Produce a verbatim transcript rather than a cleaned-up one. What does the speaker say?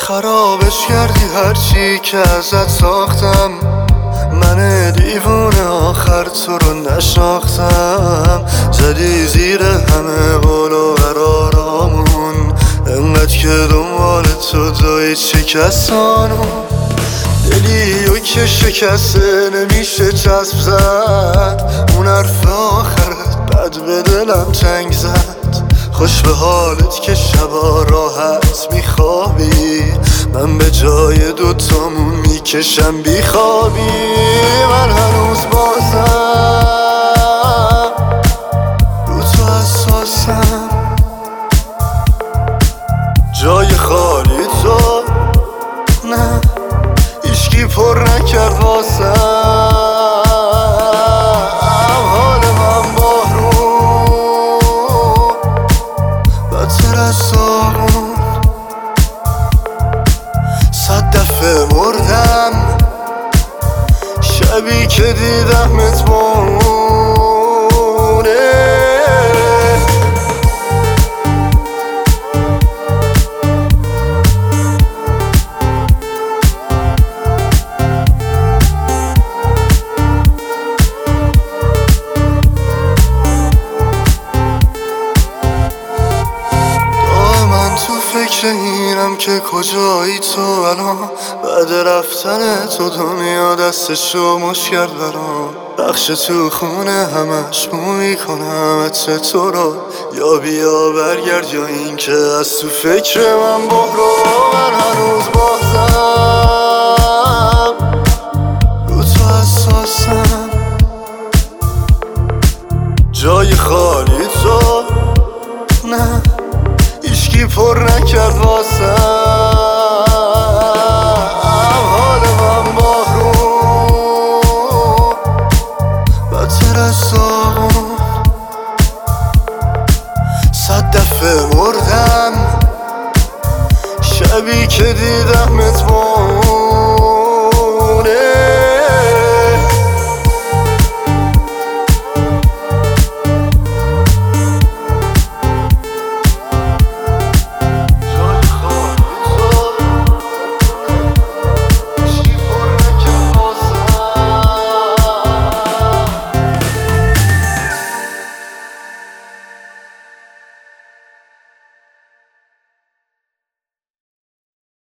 خرابش کردی هرچی که ازت ساختم. من دیوونه آخر تو رو نشناختم. زدی زیر همه قول و قرارامون، انقدر که دنبال تو دایی شکستانو. دلی و که شکسته نمیشه چسب زد، اون حرف آخرت بد به دلم تنگ زد. خوش به حالت که شبا راحت میخوابی، من به جای دوتامون میکشم بیخوابی. من هنوز بازم رو تو حساسم، جای خالی تو نه هیچکی پر نکرد واسم. حال من بارون بدتر از ساغون، صد دفعه مردم شبی که دیدمت مونه. فکر اینم که کجایی تو الان، بعد رفتن تو دنیا دستشو مش کرد برام. بخش تو خونه همش بو میکنم عطر تو رو، یا بیا برگرد یا این که از تو فکر من برو. من هنوز بازم رو تو حساسم، جای خالی تو نه هیچکی پر نکرد واسم. حال من بارون بدتر از ساغون، صد دفعه مردم شبی که دیدمت مونه.